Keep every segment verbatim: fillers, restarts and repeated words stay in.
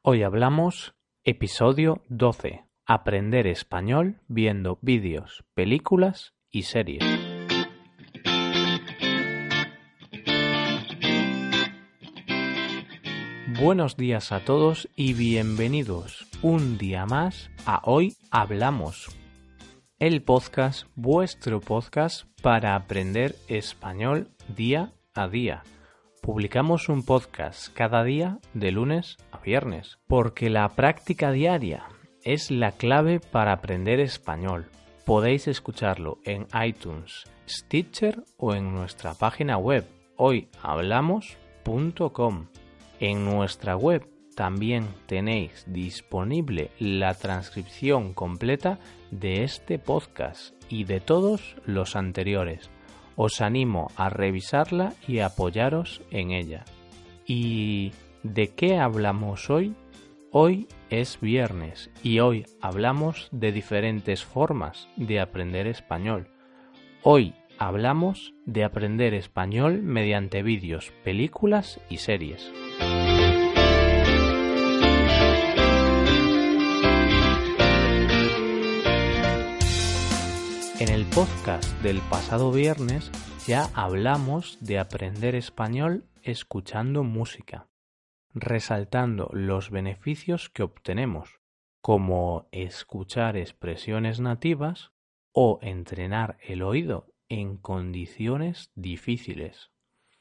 Hoy hablamos episodio doce. Aprender español viendo vídeos, películas y series. Buenos días a todos y bienvenidos un día más a Hoy Hablamos, el podcast, vuestro podcast para aprender español día a día. Publicamos un podcast cada día de lunes a viernes, porque la práctica diaria es la clave para aprender español. Podéis escucharlo en iTunes, Stitcher o en nuestra página web hoy hablamos punto com. En nuestra web también tenéis disponible la transcripción completa de este podcast y de todos los anteriores. Os animo a revisarla y apoyaros en ella. ¿Y de qué hablamos hoy? Hoy es viernes y hoy hablamos de diferentes formas de aprender español. Hoy hablamos de aprender español mediante vídeos, películas y series. En el podcast del pasado viernes ya hablamos de aprender español escuchando música, resaltando los beneficios que obtenemos, como escuchar expresiones nativas o entrenar el oído en condiciones difíciles.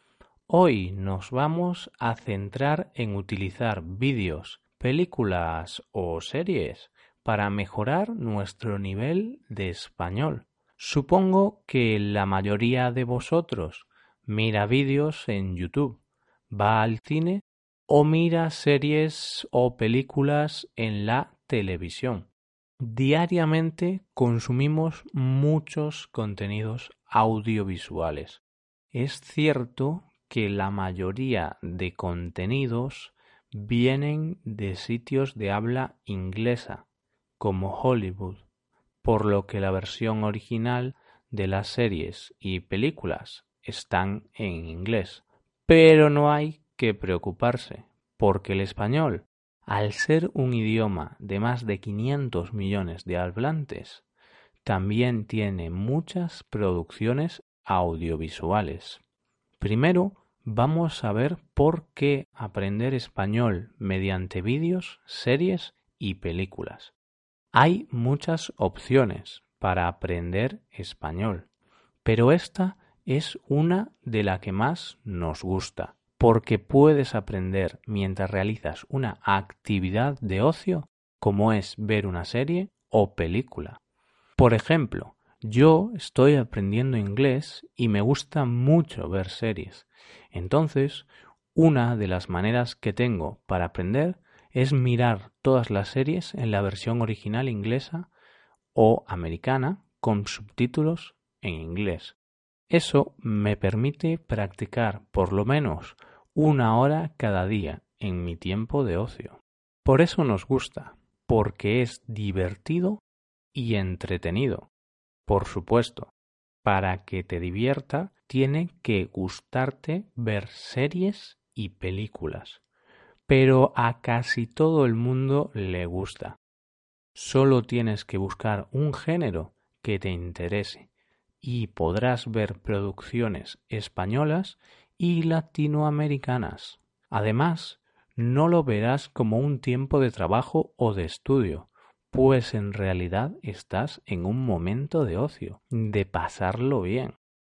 Hoy nos vamos a centrar en utilizar vídeos, películas o series para mejorar nuestro nivel de español. Supongo que la mayoría de vosotros mira vídeos en YouTube, va al cine o mira series o películas en la televisión. Diariamente consumimos muchos contenidos audiovisuales. Es cierto que la mayoría de contenidos vienen de sitios de habla inglesa, como Hollywood, por lo que la versión original de las series y películas están en inglés. Pero no hay que preocuparse, porque el español, al ser un idioma de más de quinientos millones de hablantes, también tiene muchas producciones audiovisuales. Primero, vamos a ver por qué aprender español mediante vídeos, series y películas. Hay muchas opciones para aprender español, pero esta es una de las que más nos gusta, porque puedes aprender mientras realizas una actividad de ocio, como es ver una serie o película. Por ejemplo, yo estoy aprendiendo inglés y me gusta mucho ver series. Entonces, una de las maneras que tengo para aprender es mirar todas las series en la versión original inglesa o americana con subtítulos en inglés. Eso me permite practicar por lo menos una hora cada día en mi tiempo de ocio. Por eso nos gusta, porque es divertido y entretenido. Por supuesto, para que te divierta, tiene que gustarte ver series y películas. Pero a casi todo el mundo le gusta. Solo tienes que buscar un género que te interese y podrás ver producciones españolas y latinoamericanas. Además, no lo verás como un tiempo de trabajo o de estudio, pues en realidad estás en un momento de ocio, de pasarlo bien.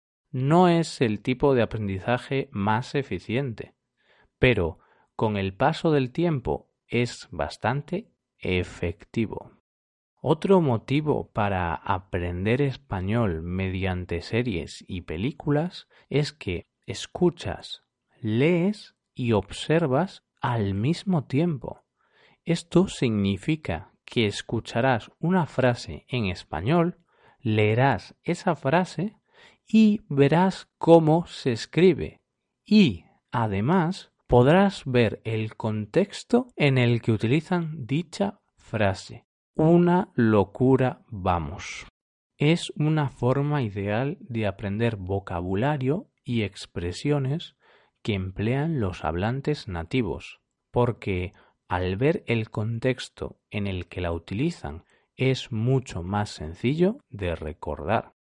No es el tipo de aprendizaje más eficiente, pero con el paso del tiempo es bastante efectivo. Otro motivo para aprender español mediante series y películas es que escuchas, lees y observas al mismo tiempo. Esto significa que escucharás una frase en español, leerás esa frase y verás cómo se escribe. Y, además, podrás ver el contexto en el que utilizan dicha frase. Una locura, vamos. Es una forma ideal de aprender vocabulario y expresiones que emplean los hablantes nativos, porque Al ver el contexto en el que la utilizan, es mucho más sencillo de recordar.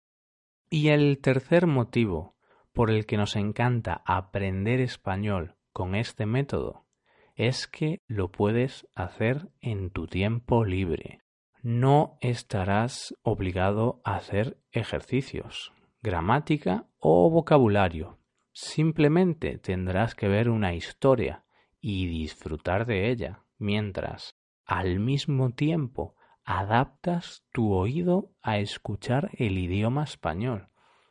Y el tercer motivo por el que nos encanta aprender español con este método es que lo puedes hacer en tu tiempo libre. No estarás obligado a hacer ejercicios, gramática o vocabulario. Simplemente tendrás que ver una historia y disfrutar de ella, mientras al mismo tiempo adaptas tu oído a escuchar el idioma español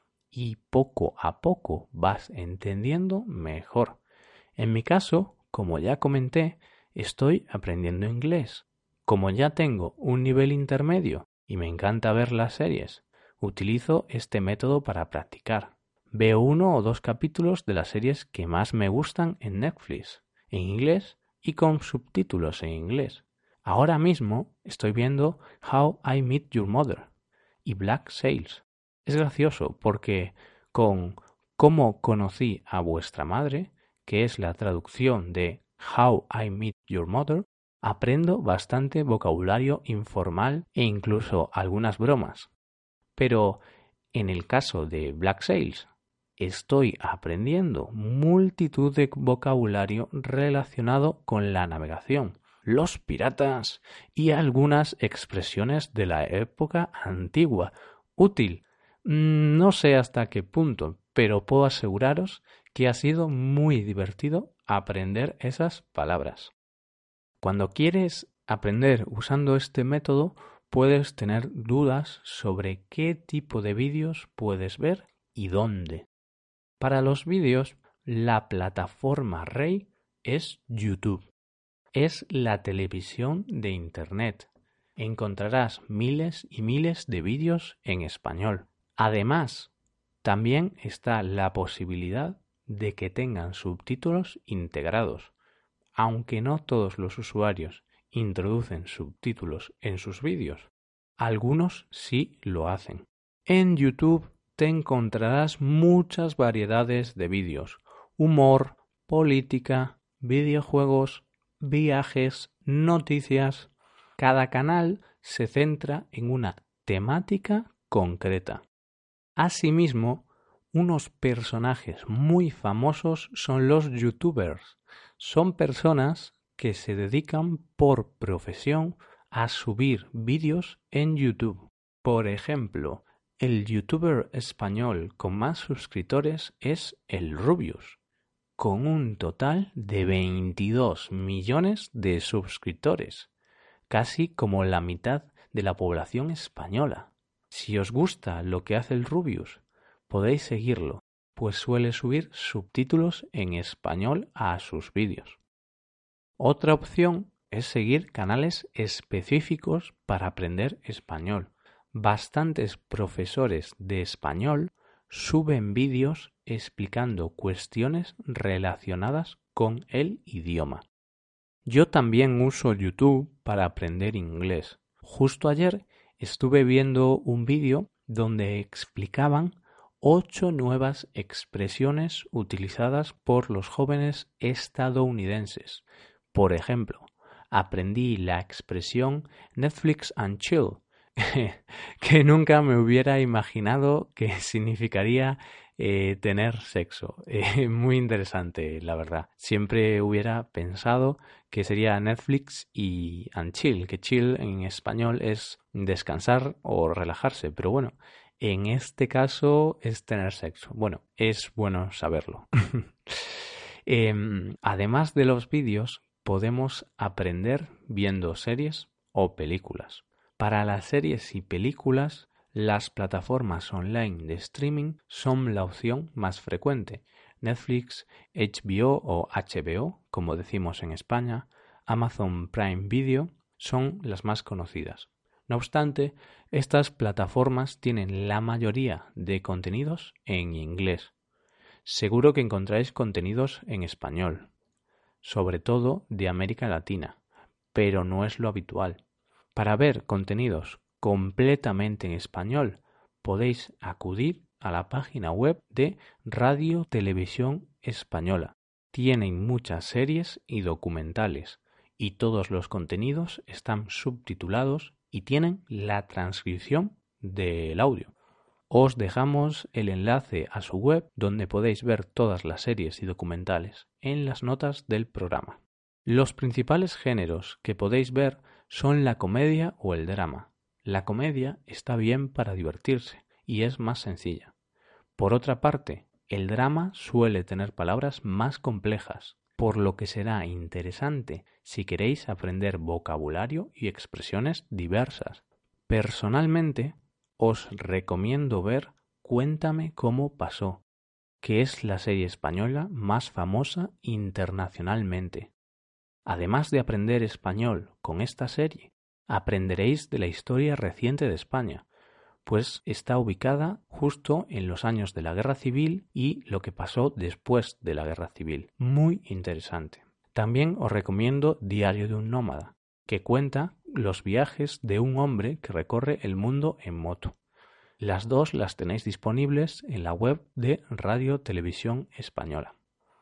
y poco a poco vas entendiendo mejor. En mi caso, como ya comenté, estoy aprendiendo inglés. Como ya tengo un nivel intermedio y me encanta ver las series, utilizo este método para practicar. Veo uno o dos capítulos de las series que más me gustan en Netflix, en inglés y con subtítulos en inglés. Ahora mismo estoy viendo How I Met Your Mother y Black Sails. Es gracioso porque con Cómo conocí a vuestra madre, que es la traducción de How I Met Your Mother, aprendo bastante vocabulario informal e incluso algunas bromas. Pero en el caso de Black Sails, estoy aprendiendo multitud de vocabulario relacionado con la navegación, los piratas y algunas expresiones de la época antigua. Útil. No sé hasta qué punto, pero puedo aseguraros que ha sido muy divertido aprender esas palabras. Cuando quieres aprender usando este método, puedes tener dudas sobre qué tipo de vídeos puedes ver y dónde. Para los vídeos, la plataforma rey es YouTube. Es la televisión de Internet. Encontrarás miles y miles de vídeos en español. Además, también está la posibilidad de que tengan subtítulos integrados. Aunque no todos los usuarios introducen subtítulos en sus vídeos, algunos sí lo hacen. En YouTube te encontrarás muchas variedades de vídeos: humor, política, videojuegos, viajes, noticias. Cada canal se centra en una temática concreta. Asimismo, unos personajes muy famosos son los youtubers. Son personas que se dedican por profesión a subir vídeos en YouTube. Por ejemplo, el youtuber español con más suscriptores es el Rubius, con un total de veintidós millones de suscriptores, casi como la mitad de la población española. Si os gusta lo que hace el Rubius, podéis seguirlo, pues suele subir subtítulos en español a sus vídeos. Otra opción es seguir canales específicos para aprender español. Bastantes profesores de español suben vídeos explicando cuestiones relacionadas con el idioma. Yo también uso YouTube para aprender inglés. Justo ayer estuve viendo un vídeo donde explicaban ocho nuevas expresiones utilizadas por los jóvenes estadounidenses. Por ejemplo, aprendí la expresión Netflix and chill, que nunca me hubiera imaginado que significaría eh, tener sexo. Eh, muy interesante, la verdad. Siempre hubiera pensado que sería Netflix y and chill, que chill en español es descansar o relajarse, pero bueno, en este caso es tener sexo. Bueno, es bueno saberlo. eh, además de los vídeos, podemos aprender viendo series o películas. Para las series y películas, las plataformas online de streaming son la opción más frecuente. Netflix, H B O o H B O, como decimos en España, Amazon Prime Video, son las más conocidas. No obstante, estas plataformas tienen la mayoría de contenidos en inglés. Seguro que encontráis contenidos en español, sobre todo de América Latina, pero no es lo habitual. Para ver contenidos completamente en español, podéis acudir a la página web de Radio Televisión Española. Tienen muchas series y documentales, y todos los contenidos están subtitulados y tienen la transcripción del audio. Os dejamos el enlace a su web donde podéis ver todas las series y documentales en las notas del programa. Los principales géneros que podéis ver son la comedia o el drama. La comedia está bien para divertirse y es más sencilla. Por otra parte, el drama suele tener palabras más complejas, por lo que será interesante si queréis aprender vocabulario y expresiones diversas. Personalmente, os recomiendo ver Cuéntame cómo pasó, que es la serie española más famosa internacionalmente. Además de aprender español con esta serie, aprenderéis de la historia reciente de España, pues está ubicada justo en los años de la Guerra Civil y lo que pasó después de la Guerra Civil. Muy interesante. También os recomiendo Diario de un nómada, que cuenta los viajes de un hombre que recorre el mundo en moto. Las dos las tenéis disponibles en la web de Radio Televisión Española.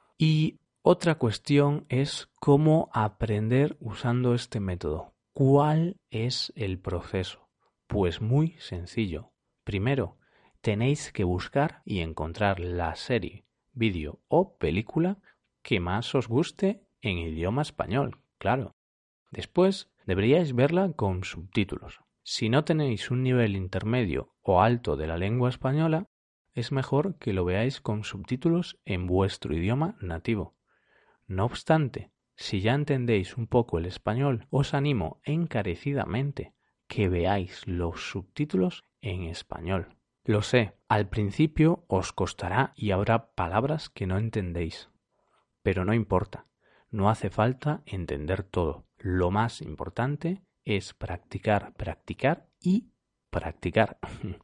Y otra cuestión es cómo aprender usando este método. ¿Cuál es el proceso? Pues muy sencillo. Primero, tenéis que buscar y encontrar la serie, vídeo o película que más os guste en idioma español, claro. Después, deberíais verla con subtítulos. Si no tenéis un nivel intermedio o alto de la lengua española, es mejor que lo veáis con subtítulos en vuestro idioma nativo. No obstante, si ya entendéis un poco el español, os animo encarecidamente que veáis los subtítulos en español. Lo sé, al principio os costará y habrá palabras que no entendéis. Pero no importa, no hace falta entender todo. Lo más importante es practicar, practicar y practicar.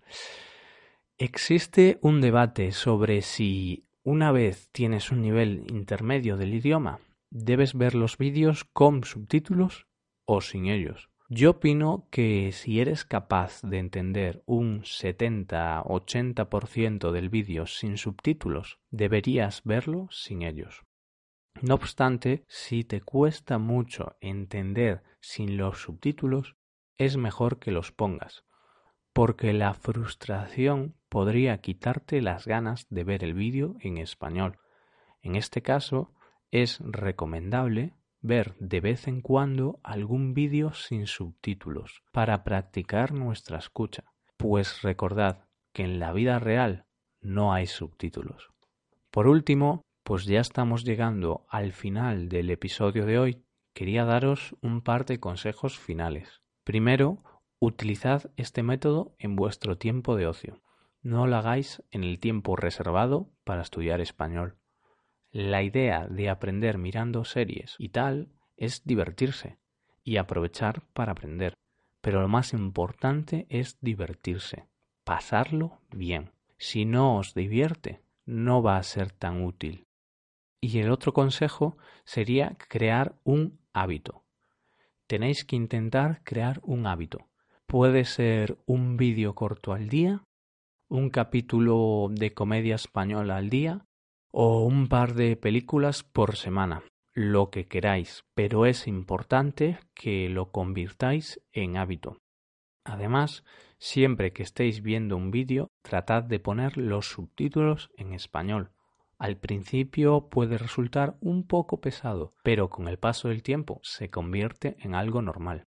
Existe un debate sobre si una vez tienes un nivel intermedio del idioma, debes ver los vídeos con subtítulos o sin ellos. Yo opino que si eres capaz de entender un setenta a ochenta por ciento del vídeo sin subtítulos, deberías verlo sin ellos. No obstante, si te cuesta mucho entender sin los subtítulos, es mejor que los pongas, porque la frustración podría quitarte las ganas de ver el vídeo en español. En este caso, es recomendable ver de vez en cuando algún vídeo sin subtítulos para practicar nuestra escucha, pues recordad que en la vida real no hay subtítulos. Por último, pues ya estamos llegando al final del episodio de hoy. Quería daros un par de consejos finales. Primero, utilizad este método en vuestro tiempo de ocio. No lo hagáis en el tiempo reservado para estudiar español. La idea de aprender mirando series y tal es divertirse y aprovechar para aprender. Pero lo más importante es divertirse, pasarlo bien. Si no os divierte, no va a ser tan útil. Y el otro consejo sería crear un hábito. Tenéis que intentar crear un hábito. Puede ser un vídeo corto al día, un capítulo de comedia española al día o un par de películas por semana, lo que queráis, pero es importante que lo convirtáis en hábito. Además, siempre que estéis viendo un vídeo, tratad de poner los subtítulos en español. Al principio puede resultar un poco pesado, pero con el paso del tiempo se convierte en algo normal.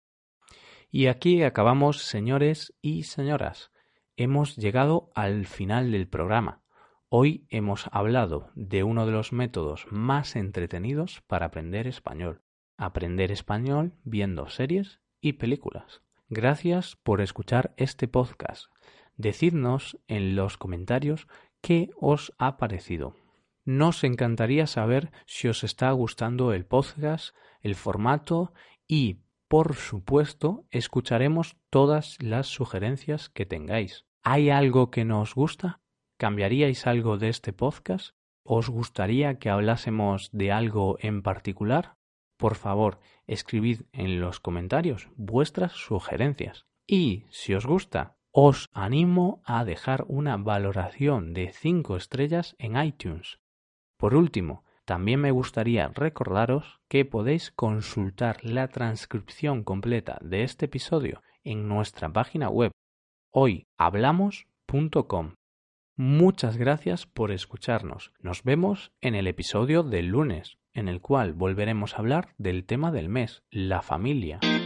Y aquí acabamos, señores y señoras. Hemos llegado al final del programa. Hoy hemos hablado de uno de los métodos más entretenidos para aprender español. Aprender español viendo series y películas. Gracias por escuchar este podcast. Decidnos en los comentarios qué os ha parecido. Nos encantaría saber si os está gustando el podcast, el formato y, por supuesto, escucharemos todas las sugerencias que tengáis. ¿Hay algo que no os gusta? ¿Cambiaríais algo de este podcast? ¿Os gustaría que hablásemos de algo en particular? Por favor, escribid en los comentarios vuestras sugerencias. Y, si os gusta, os animo a dejar una valoración de cinco estrellas en iTunes. Por último, También me gustaría recordaros que podéis consultar la transcripción completa de este episodio en nuestra página web hoy hablamos punto com. Muchas gracias por escucharnos. Nos vemos en el episodio del lunes, en el cual volveremos a hablar del tema del mes, la familia.